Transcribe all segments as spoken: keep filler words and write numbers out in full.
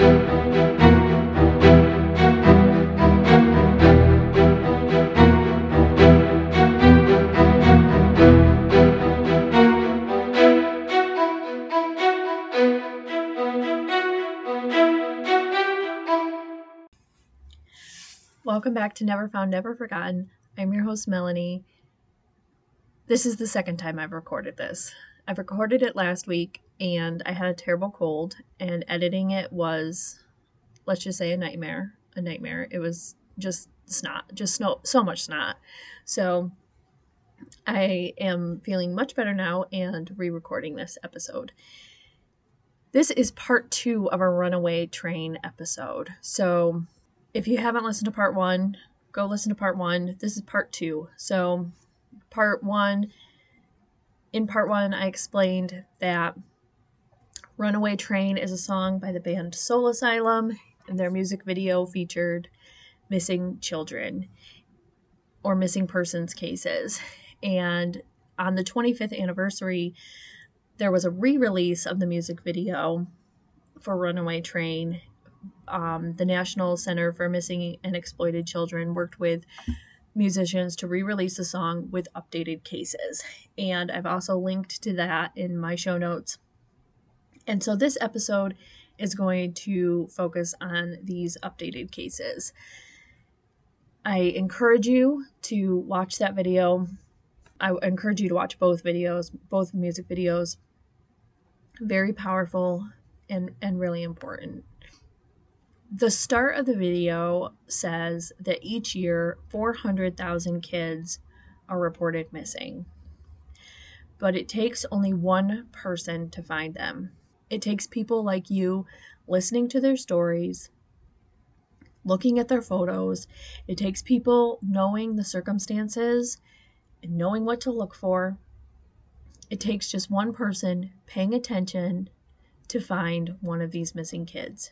Welcome back to Never Found, Never Forgotten. I'm your host, Melanie. This is the second time I've recorded this. I've recorded it last week, and I had a terrible cold, and editing it was, let's just say, a nightmare. A nightmare. It was just snot, just so, so much snot. So I am feeling much better now and re-recording this episode. This is part two of our Runaway Train episode. So if you haven't listened to part one, go listen to part one. This is part two. So part one, in part one, I explained that Runaway Train is a song by the band Soul Asylum, and their music video featured missing children or missing persons cases. And on the twenty-fifth anniversary, there was a re-release of the music video for Runaway Train. Um, the National Center for Missing and Exploited Children worked with musicians to re-release the song with updated cases. And I've also linked to that in my show notes. And so this episode is going to focus on these updated cases. I encourage you to watch that video. I encourage you to watch both videos, both music videos. Very powerful and, and really important. The start of the video says that each year four hundred thousand kids are reported missing. But it takes only one person to find them. It takes people like you listening to their stories, looking at their photos. It takes people knowing the circumstances and knowing what to look for. It takes just one person paying attention to find one of these missing kids.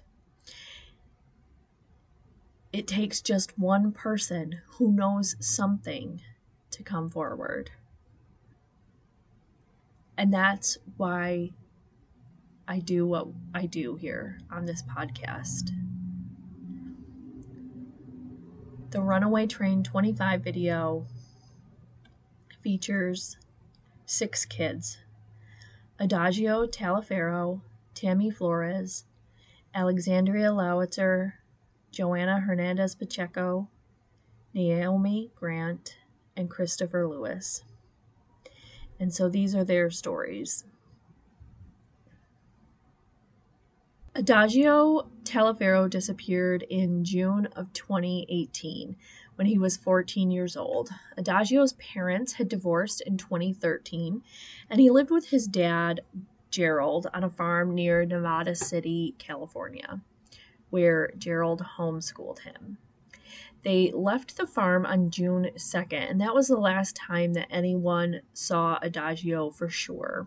It takes just one person who knows something to come forward. And that's why I do what I do here on this podcast. The Runaway Train twenty-five video features six kids: Adagio Taliaferro, Tammy Flores, Alexandria Lowitzer, Joanna Hernandez Pacheco, Naomi Grant, and Christopher Lewis. And so these are their stories. Adagio Taliaferro disappeared in June of twenty eighteen when he was fourteen years old. Adagio's parents had divorced in twenty thirteen, and he lived with his dad, Gerald, on a farm near Nevada City, California, where Gerald homeschooled him. They left the farm on June second, and that was the last time that anyone saw Adagio for sure.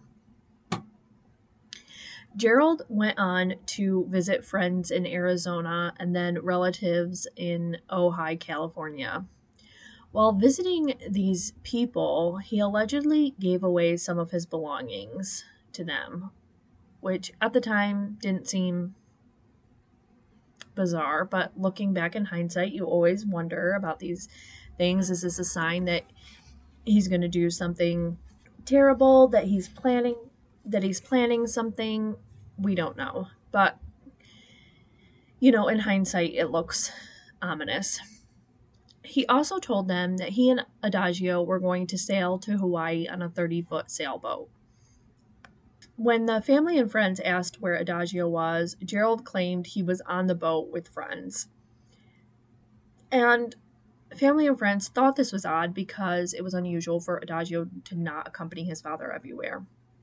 Gerald went on to visit friends in Arizona and then relatives in Ojai, California. While visiting these people, he allegedly gave away some of his belongings to them, which at the time didn't seem bizarre, but looking back in hindsight, you always wonder about these things. Is this a sign that he's going to do something terrible, that he's planning that he's planning something? We don't know, but you know, in hindsight, it looks ominous. He also told them that he and Adagio were going to sail to Hawaii on a thirty-foot sailboat. When the family and friends asked where Adagio was, Gerald claimed he was on the boat with friends. And family and friends thought this was odd because it was unusual for Adagio to not accompany his father everywhere.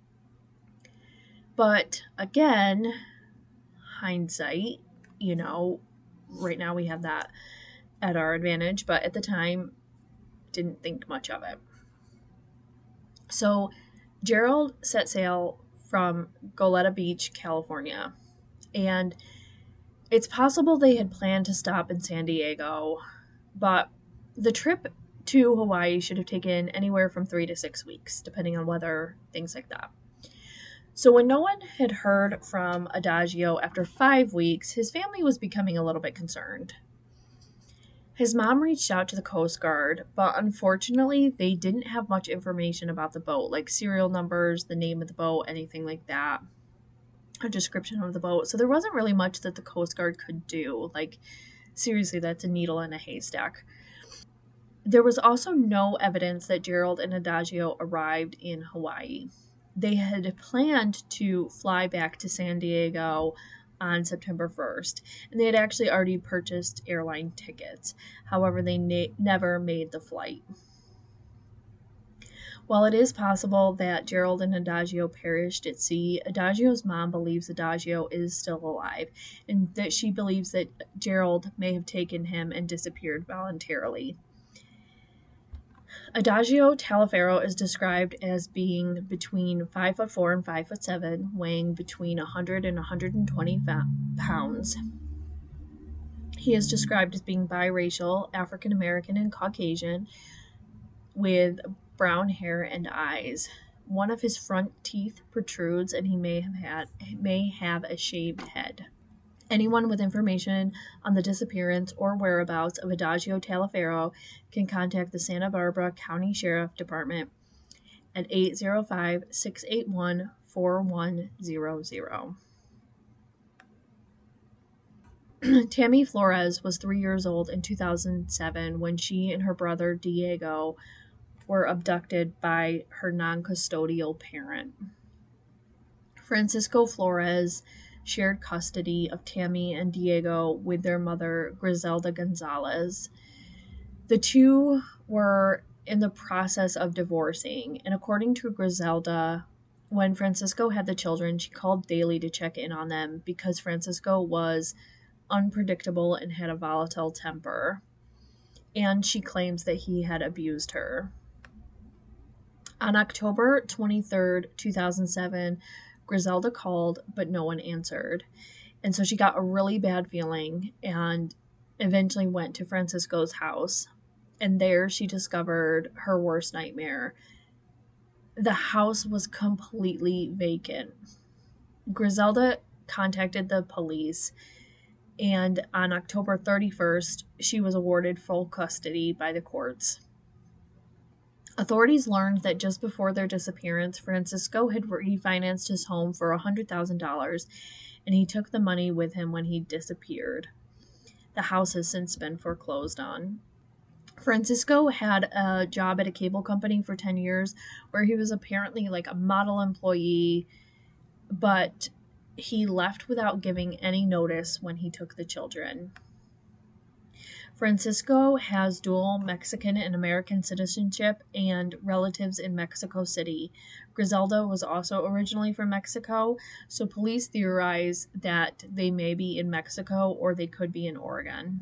But again, hindsight, you know, right now we have that at our advantage, but at the time, didn't think much of it. So Gerald set sail from Goleta Beach, California, and it's possible they had planned to stop in San Diego, but the trip to Hawaii should have taken anywhere from three to six weeks, depending on weather, things like that. So when no one had heard from Adagio after five weeks, his family was becoming a little bit concerned. His mom reached out to the Coast Guard, but unfortunately, they didn't have much information about the boat, like serial numbers, the name of the boat, anything like that, a description of the boat. So there wasn't really much that the Coast Guard could do. Like, seriously, that's a needle in a haystack. There was also no evidence that Gerald and Adagio arrived in Hawaii. They had planned to fly back to San Diego on September first, and they had actually already purchased airline tickets. However, they na- never made the flight. While it is possible that Gerald and Adagio perished at sea, Adagio's mom believes Adagio is still alive, and that she believes that Gerald may have taken him and disappeared voluntarily. Adagio Taliaferro is described as being between five foot four and five foot seven, weighing between one hundred and one hundred twenty pounds. He is described as being biracial, African American and Caucasian, with brown hair and eyes. One of his front teeth protrudes, and he may have had may have a shaved head. Anyone with information on the disappearance or whereabouts of Adagio Taliaferro can contact the Santa Barbara County Sheriff Department at eight zero five, six eight one, four one zero zero. Tammy Flores was three years old in two thousand seven when she and her brother Diego were abducted by her non-custodial parent. Francisco Flores shared custody of Tammy and Diego with their mother, Griselda Gonzalez. The two were in the process of divorcing, and according to Griselda, when Francisco had the children, she called daily to check in on them because Francisco was unpredictable and had a volatile temper, and she claims that he had abused her. On October twenty-third, two thousand seven, Griselda called, but no one answered. And so she got a really bad feeling and eventually went to Francisco's house. And there she discovered her worst nightmare. The house was completely vacant. Griselda contacted the police, and on October thirty-first, she was awarded full custody by the courts. Authorities learned that just before their disappearance, Francisco had refinanced his home for one hundred thousand dollars, and he took the money with him when he disappeared. The house has since been foreclosed on. Francisco had a job at a cable company for ten years where he was apparently like a model employee, but he left without giving any notice when he took the children. Francisco has dual Mexican and American citizenship and relatives in Mexico City. Griselda was also originally from Mexico, so police theorize that they may be in Mexico or they could be in Oregon.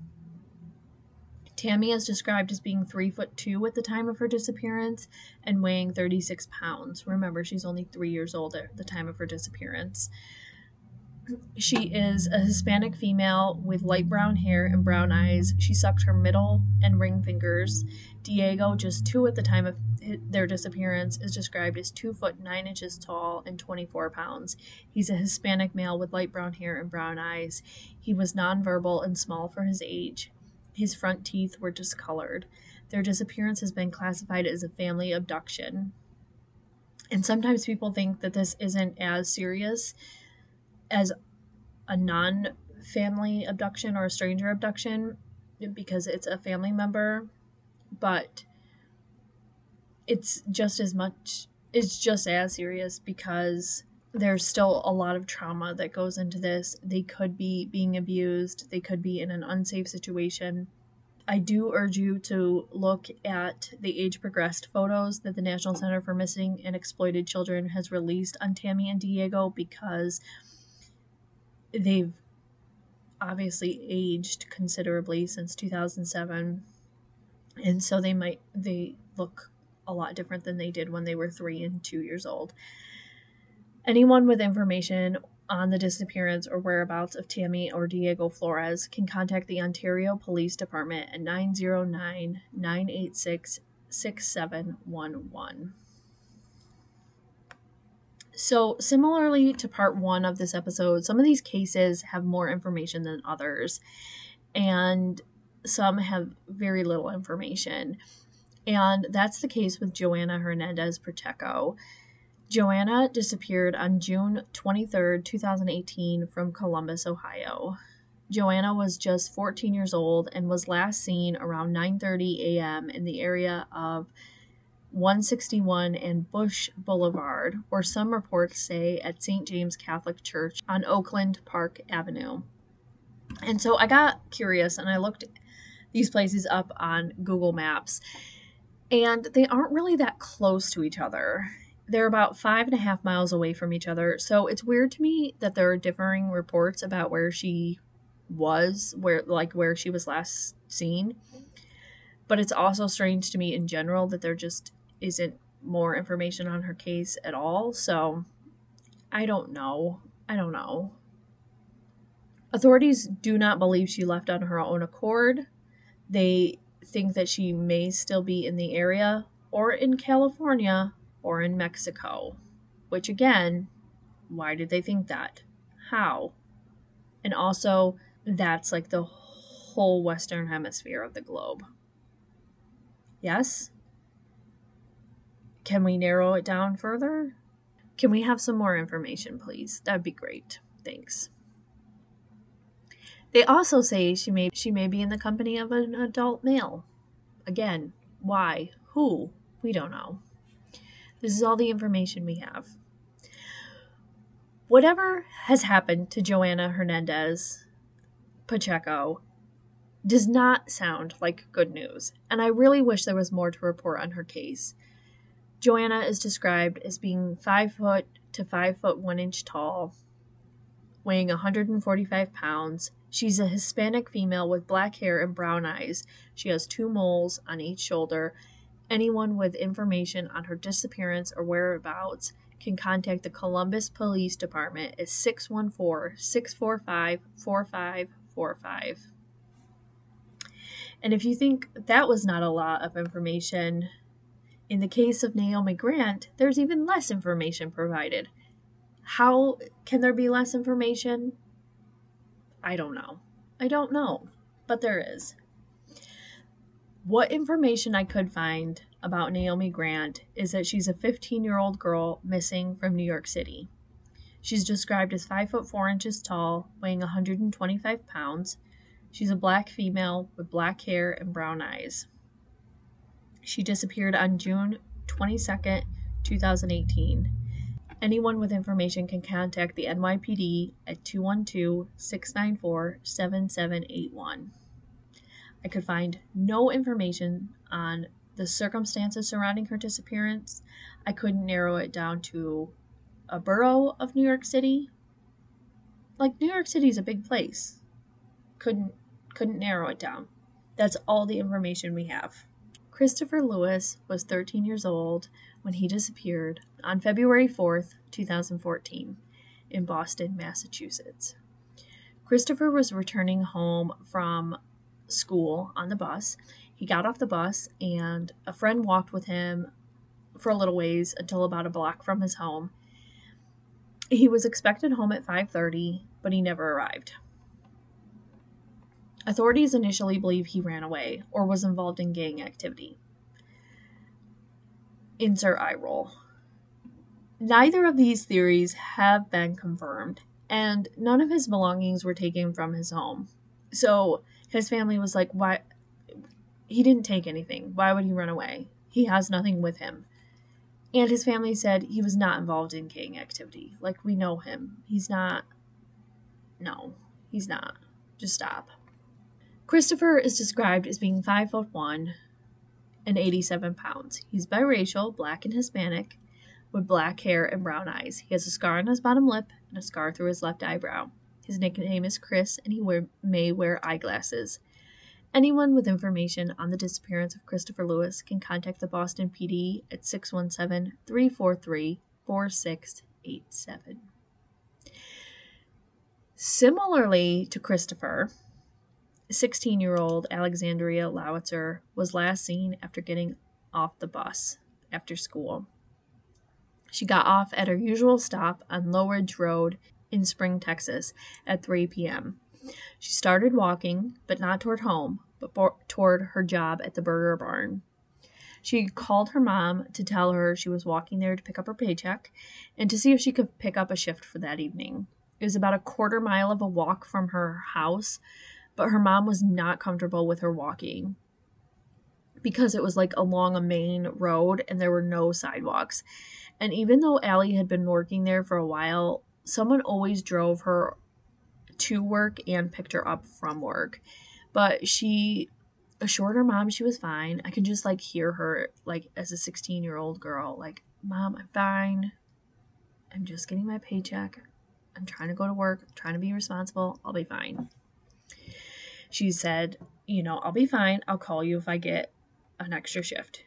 Tammy is described as being three foot two at the time of her disappearance and weighing thirty-six pounds. Remember, she's only three years old at the time of her disappearance. She is a Hispanic female with light brown hair and brown eyes. She sucked her middle and ring fingers. Diego, just two at the time of their disappearance, is described as two foot nine inches tall and twenty-four pounds. He's a Hispanic male with light brown hair and brown eyes. He was nonverbal and small for his age. His front teeth were discolored. Their disappearance has been classified as a family abduction. And sometimes people think that this isn't as serious as a non-family abduction or a stranger abduction because it's a family member, but it's just as much, it's just as serious because there's still a lot of trauma that goes into this. They could be being abused. They could be in an unsafe situation. I do urge you to look at the age-progressed photos that the National Center for Missing and Exploited Children has released on Tammy and Diego because they've obviously aged considerably since two thousand seven, and so they might they look a lot different than they did when they were three and two years old. Anyone with information on the disappearance or whereabouts of Tammy or Diego Flores can contact the Ontario Police Department at nine zero nine, nine eight six, six seven one one. So, similarly to part one of this episode, some of these cases have more information than others, and some have very little information. And that's the case with Joanna Hernandez Pacheco. Joanna disappeared on June twenty-third, twenty eighteen, from Columbus, Ohio. Joanna was just fourteen years old and was last seen around nine thirty a.m. in the area of one sixty-one and Bush Boulevard, or some reports say at Saint James Catholic Church on Oakland Park Avenue. And so I got curious and I looked these places up on Google Maps, and they aren't really that close to each other. They're about five and a half miles away from each other, so it's weird to me that there are differing reports about where she was, where like where she was last seen. But it's also strange to me in general that there just isn't more information on her case at all. So I don't know. I don't know. Authorities do not believe she left on her own accord. They think that she may still be in the area, or in California, or in Mexico. Which again, why did they think that? How? And also, that's like the whole Western Hemisphere of the globe. Yes? Can we narrow it down further? Can we have some more information, please? That'd be great. Thanks. They also say she may she may be in the company of an adult male. Again, why? Who? We don't know. This is all the information we have. Whatever has happened to Joanna Hernandez Pacheco does not sound like good news, and I really wish there was more to report on her case. Joanna is described as being five foot to five foot one inch tall, weighing one hundred forty-five pounds. She's a Hispanic female with black hair and brown eyes. She has two moles on each shoulder. Anyone with information on her disappearance or whereabouts can contact the Columbus Police Department at six one four, six four five, four five four five. And if you think that was not a lot of information, in the case of Naomi Grant, there's even less information provided. How can there be less information? I don't know. I don't know, but there is. What information I could find about Naomi Grant is that she's a fifteen-year-old girl missing from New York City. She's described as five foot four inches tall, weighing one hundred twenty-five pounds. She's a black female with black hair and brown eyes. She disappeared on June twenty-second, twenty eighteen. Anyone with information can contact the N Y P D at two one two, six nine four, seven seven eight one. I could find no information on the circumstances surrounding her disappearance. I couldn't narrow it down to a borough of New York City. Like, New York City is a big place. Couldn't couldn't narrow it down. That's all the information we have. Christopher Lewis was thirteen years old when he disappeared on February fourth, twenty fourteen, in Boston, Massachusetts. Christopher was returning home from school on the bus. He got off the bus and a friend walked with him for a little ways until about a block from his home. He was expected home at five thirty, but he never arrived. Authorities initially believe he ran away or was involved in gang activity. Insert eye roll. Neither of these theories have been confirmed, and none of his belongings were taken from his home. So his family was like, why? He didn't take anything. Why would he run away? He has nothing with him. And his family said he was not involved in gang activity. Like, we know him. He's not. No, he's not. Just stop. Christopher is described as being five foot one and eighty-seven pounds. He's biracial, black and Hispanic, with black hair and brown eyes. He has a scar on his bottom lip and a scar through his left eyebrow. His nickname is Chris, and he wear, may wear eyeglasses. Anyone with information on the disappearance of Christopher Lewis can contact the Boston P D at six one seven, three four three, four six eight seven. Similarly to Christopher, sixteen-year-old Alexandria Lowitzer was last seen after getting off the bus after school. She got off at her usual stop on Low Ridge Road in Spring, Texas at three p.m. She started walking, but not toward home, but for, toward her job at the Burger Barn. She called her mom to tell her she was walking there to pick up her paycheck and to see if she could pick up a shift for that evening. It was about a quarter mile of a walk from her house, but her mom was not comfortable with her walking because it was like along a main road and there were no sidewalks. And even though Allie had been working there for a while, someone always drove her to work and picked her up from work. But she assured her mom she was fine. I could just like hear her like as a sixteen year old girl, like, Mom, I'm fine. I'm just getting my paycheck. I'm trying to go to work. I'm trying to be responsible. I'll be fine. She said, you know, I'll be fine. I'll call you if I get an extra shift.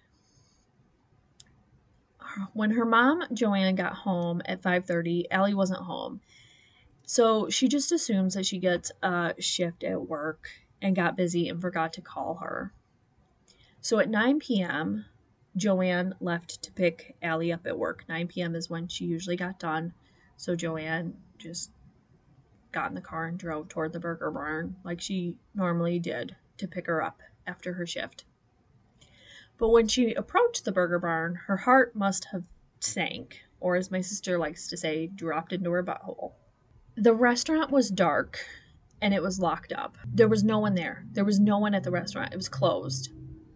When her mom, Joanne, got home at five thirty, Allie wasn't home. So she just assumes that she gets a shift at work and got busy and forgot to call her. So at nine p.m., Joanne left to pick Allie up at work. nine p.m. is when she usually got done. So Joanne just got in the car and drove toward the Burger Barn like she normally did to pick her up after her shift. But when she approached the Burger Barn, her heart must have sank, or as my sister likes to say, dropped into her butthole. The restaurant was dark and it was locked up. There was no one there. There was no one at the restaurant. It was closed.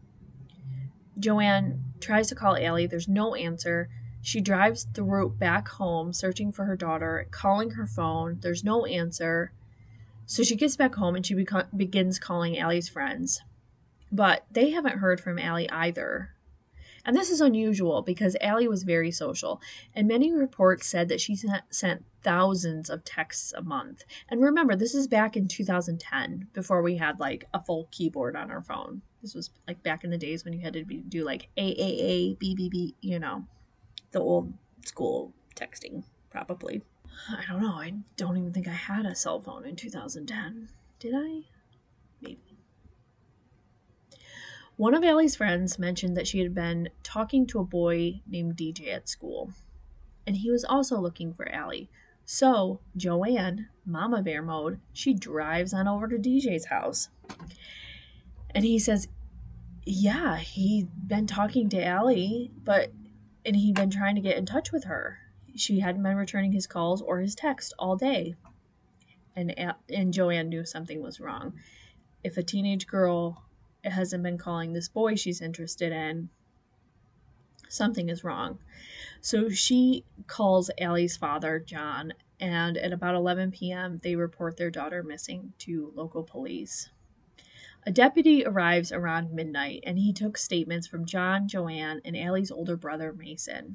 Joanne tries to call Allie. There's no answer. She drives the route back home, searching for her daughter, calling her phone. There's no answer. So she gets back home and she beco- begins calling Allie's friends. But they haven't heard from Allie either. And this is unusual because Allie was very social, and many reports said that she sent, sent thousands of texts a month. And remember, this is back in two thousand ten, before we had like a full keyboard on our phone. This was like back in the days when you had to be, do like A A A, B B B, you know, the old school texting, probably. I don't know. I don't even think I had a cell phone in two thousand ten. Did I? Maybe. One of Allie's friends mentioned that she had been talking to a boy named D J at school, and he was also looking for Allie. So Joanne, Mama Bear mode, she drives on over to D J's house. And he says, yeah, he'd been talking to Allie, but, and he'd been trying to get in touch with her. She hadn't been returning his calls or his text all day. And, and Joanne knew something was wrong. If a teenage girl hasn't been calling this boy she's interested in, something is wrong. So she calls Allie's father, John, and at about eleven p.m. they report their daughter missing to local police. A deputy arrives around midnight and he took statements from John, Joanne, and Allie's older brother, Mason.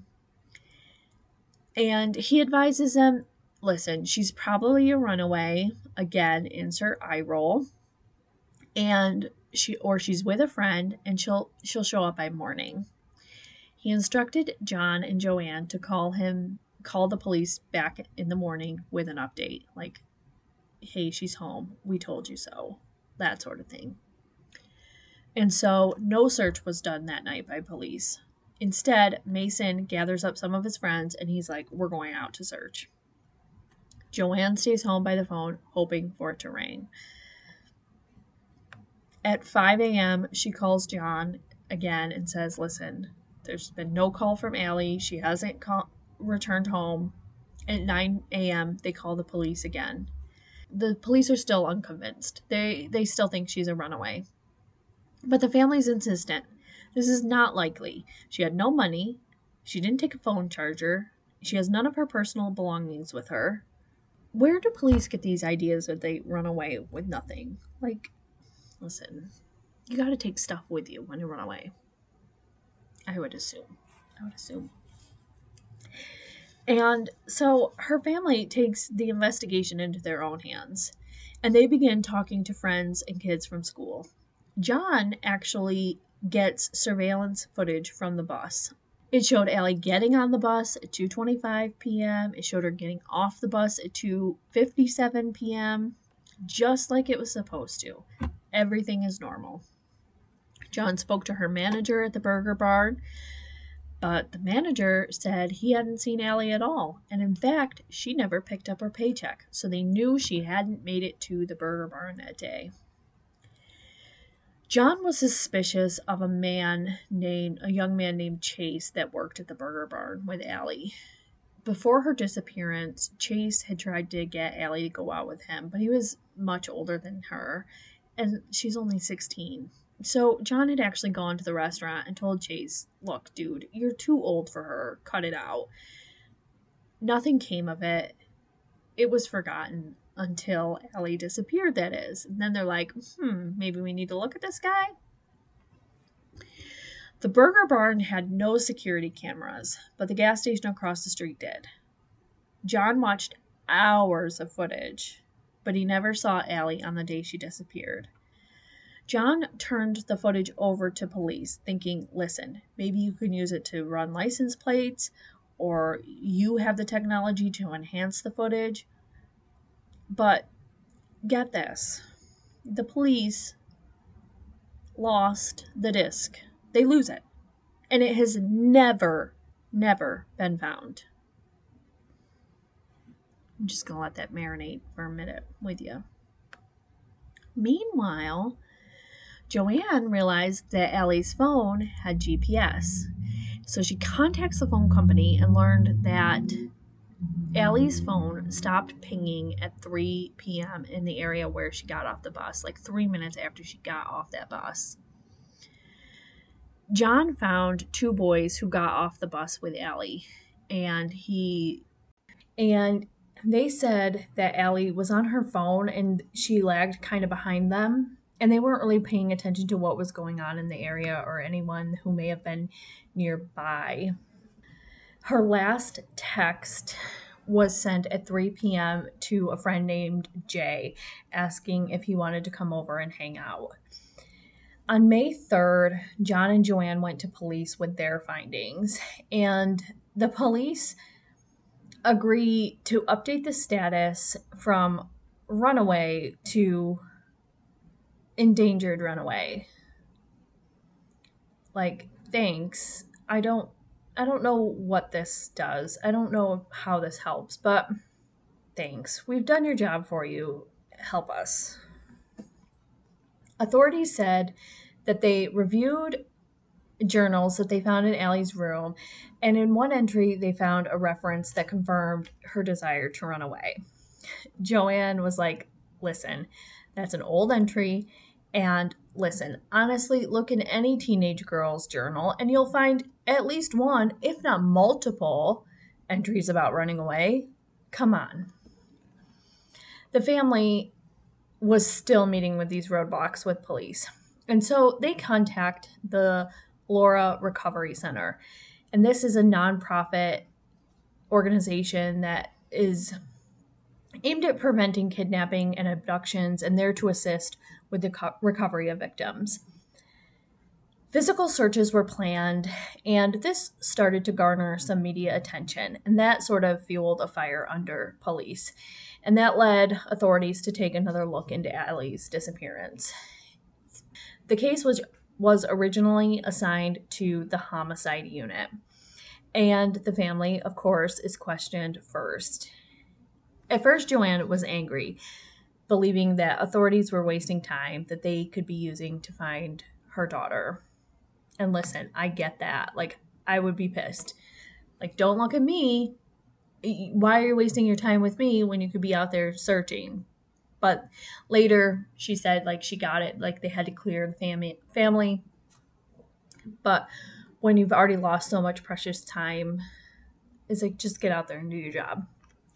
And he advises them, listen, she's probably a runaway. Again, insert eye roll. And she or she's with a friend and she'll she'll show up by morning. He instructed John and Joanne to call him call the police back in the morning with an update, like, hey, she's home, we told you so, that sort of thing. And so no search was done that night by police. Instead, Mason gathers up some of his friends and he's like, we're going out to search. Joanne stays home by the phone, hoping for it to rain. At five a.m., she calls John again and says, listen, there's been no call from Allie. She hasn't call- returned home. At nine a.m., they call the police again. The police are still unconvinced. They, they still think she's a runaway. But the family's insistent. This is not likely. She had no money. She didn't take a phone charger. She has none of her personal belongings with her. Where do police get these ideas that they run away with nothing? Like, listen, you got to take stuff with you when you run away. I would assume. I would assume. And so her family takes the investigation into their own hands, and they begin talking to friends and kids from school. John actually gets surveillance footage from the bus. It showed Allie getting on the bus at two twenty-five p.m. It showed her getting off the bus at two fifty-seven p.m., just like it was supposed to. Everything is normal. John spoke to her manager at the Burger Barn But the manager said he hadn't seen Allie at all, and in fact, she never picked up her paycheck, so they knew she hadn't made it to the Burger Barn that day. John was suspicious of a man named, a young man named Chase that worked at the Burger Barn with Allie. Before her disappearance, Chase had tried to get Allie to go out with him, but he was much older than her, and she's only sixteen. So John had actually gone to the restaurant and told Chase, look, dude, you're too old for her. Cut it out. Nothing came of it. It was forgotten until Allie disappeared, that is. And then they're like, hmm, maybe we need to look at this guy. The Burger Barn had no security cameras, but the gas station across the street did. John watched hours of footage, but he never saw Allie on the day she disappeared. John turned the footage over to police, thinking, listen, maybe you can use it to run license plates, or you have the technology to enhance the footage. But get this, the police lost the disc. They lose it. And it has never, never been found. I'm just going to let that marinate for a minute with you. Meanwhile, Joanne realized that Allie's phone had G P S. So she contacts the phone company and learned that Allie's phone stopped pinging at three p.m. in the area where she got off the bus, like three minutes after she got off that bus. John found two boys who got off the bus with Allie, and he and they said that Allie was on her phone and she lagged kind of behind them, and they weren't really paying attention to what was going on in the area or anyone who may have been nearby. Her last text was sent at three p.m. to a friend named Jay, asking if he wanted to come over and hang out. On May third, John and Joanne went to police with their findings, and the police agree to update the status from runaway to endangered runaway. Like, thanks. I don't I don't know what this does. I don't know how this helps, but thanks. We've done your job for you. Help us. Authorities said that they reviewed journals that they found in Allie's room, and in one entry they found a reference that confirmed her desire to run away. Joanne was like, listen, that's an old entry, and listen, honestly, look in any teenage girl's journal and you'll find at least one, if not multiple, entries about running away. Come on. The family was still meeting with these roadblocks with police. And so they contact the Laura Recovery Center. And this is a nonprofit organization that is aimed at preventing kidnapping and abductions and there to assist with the co- recovery of victims. Physical searches were planned, and this started to garner some media attention, and that sort of fueled a fire under police. And that led authorities to take another look into Allie's disappearance. The case was, was originally assigned to the homicide unit, and the family, of course, is questioned first. At first, Joanne was angry, believing that authorities were wasting time that they could be using to find her daughter. And listen, I get that. Like, I would be pissed. Like, don't look at me. Why are you wasting your time with me when you could be out there searching? But later, she said, like, she got it. Like, they had to clear the family. family. But when you've already lost so much precious time, it's like, just get out there and do your job.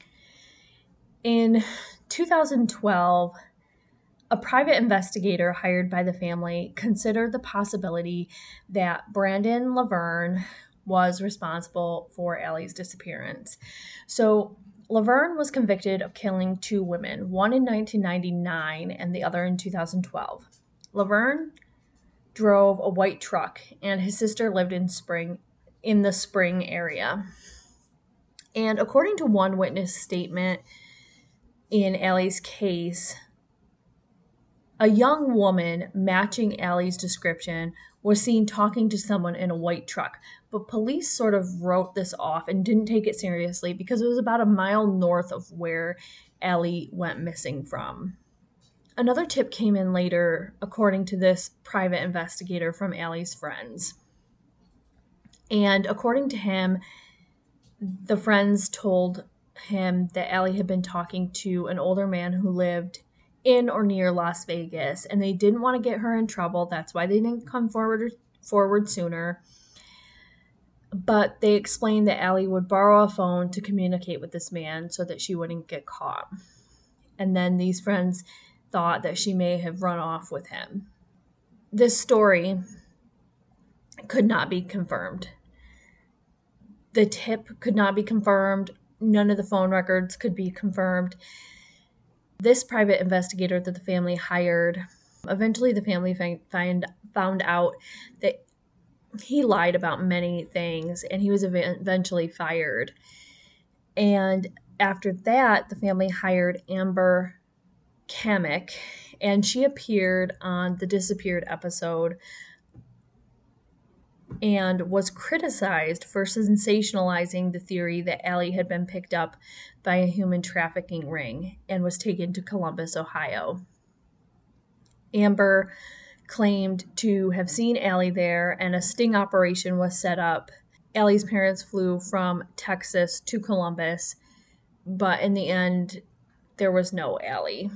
In two thousand twelve, a private investigator hired by the family considered the possibility that Brandon Laverne was responsible for Allie's disappearance. So Laverne was convicted of killing two women, one in nineteen ninety-nine and the other in two thousand twelve. Laverne drove a white truck, and his sister lived in Spring, in the Spring area. And according to one witness statement in Allie's case, a young woman matching Allie's description was seen talking to someone in a white truck. But police sort of wrote this off and didn't take it seriously because it was about a mile north of where Allie went missing from. Another tip came in later, according to this private investigator from Allie's friends. And according to him, the friends told him that Allie had been talking to an older man who lived in or near Las Vegas, and they didn't want to get her in trouble. That's why they didn't come forward forward sooner. But they explained that Allie would borrow a phone to communicate with this man so that she wouldn't get caught. And then these friends thought that she may have run off with him. This story could not be confirmed. The tip could not be confirmed. None of the phone records could be confirmed. This private investigator that the family hired, eventually the family find, found out that he lied about many things, and he was eventually fired. And after that, the family hired Amber Kamick, and she appeared on the Disappeared episode and was criticized for sensationalizing the theory that Allie had been picked up by a human trafficking ring and was taken to Columbus, Ohio. Amber claimed to have seen Allie there, and a sting operation was set up. Allie's parents flew from Texas to Columbus, but in the end, there was no Allie.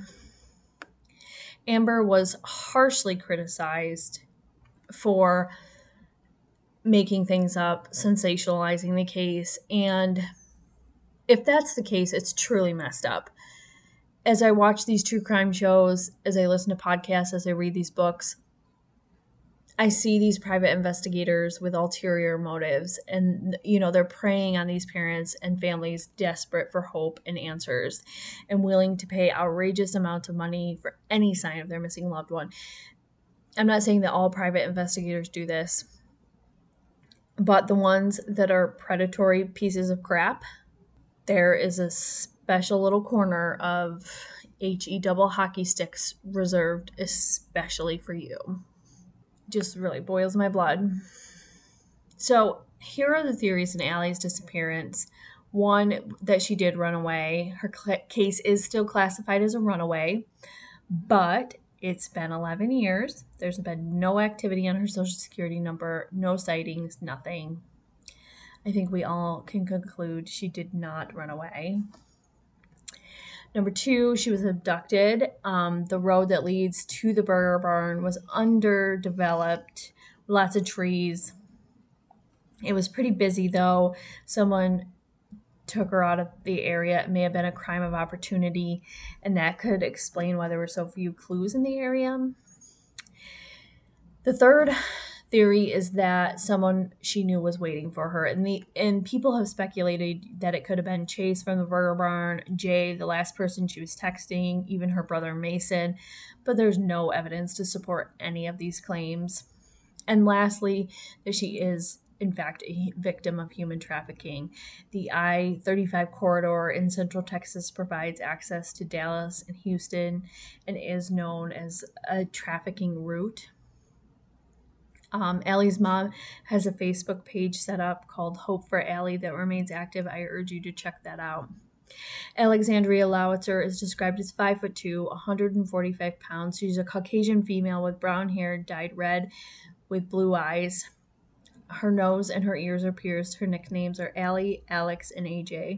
Amber was harshly criticized for making things up, sensationalizing the case, and if that's the case, it's truly messed up. As I watch these true crime shows, as I listen to podcasts, as I read these books, I see these private investigators with ulterior motives, and, you know, they're preying on these parents and families desperate for hope and answers and willing to pay outrageous amounts of money for any sign of their missing loved one. I'm not saying that all private investigators do this, but the ones that are predatory pieces of crap, there is a special little corner of H E double hockey sticks reserved especially for you. Just really boils my blood. So here are the theories in Allie's disappearance. One, that she did run away. Her cl- case is still classified as a runaway, but it's been eleven years. There's been no activity on her social security number, no sightings, nothing. I think we all can conclude she did not run away. Number two, she was abducted. Um, the road that leads to the Burger Barn was underdeveloped, lots of trees. It was pretty busy, though. Someone took her out of the area. It may have been a crime of opportunity, and that could explain why there were so few clues in the area. The third theory is that someone she knew was waiting for her, and the and people have speculated that it could have been Chase from the Burger Barn, Jay, the last person she was texting, even her brother Mason, but there's no evidence to support any of these claims. And lastly, that she is in fact a victim of human trafficking. The I thirty-five corridor in Central Texas provides access to Dallas and Houston and is known as a trafficking route. Um, Allie's mom has a Facebook page set up called Hope for Allie that remains active. I urge you to check that out. Alexandria Lowitzer is described as five foot two, one hundred forty-five pounds. She's a Caucasian female with brown hair dyed red with blue eyes. Her nose and her ears are pierced. Her nicknames are Allie, Alex, and A J.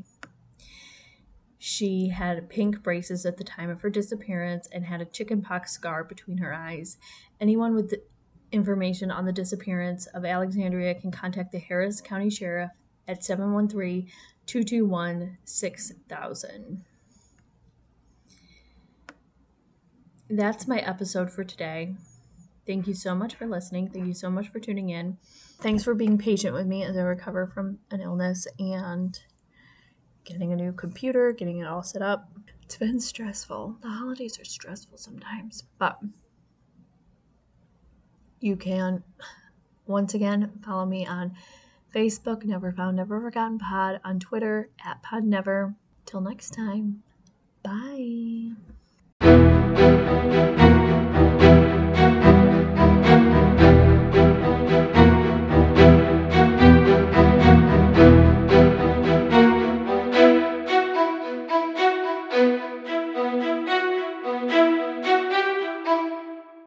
She had pink braces at the time of her disappearance and had a chickenpox scar between her eyes. Anyone with the information on the disappearance of Alexandria can contact the Harris County Sheriff at seven one three, two two one, six thousand. That's my episode for today. Thank you so much for listening. Thank you so much for tuning in. Thanks for being patient with me as I recover from an illness and getting a new computer, getting it all set up. It's been stressful. The holidays are stressful sometimes, but you can, once again, follow me on Facebook, Never Found, Never Forgotten Pod, on Twitter, at PodNever. Till next time, bye.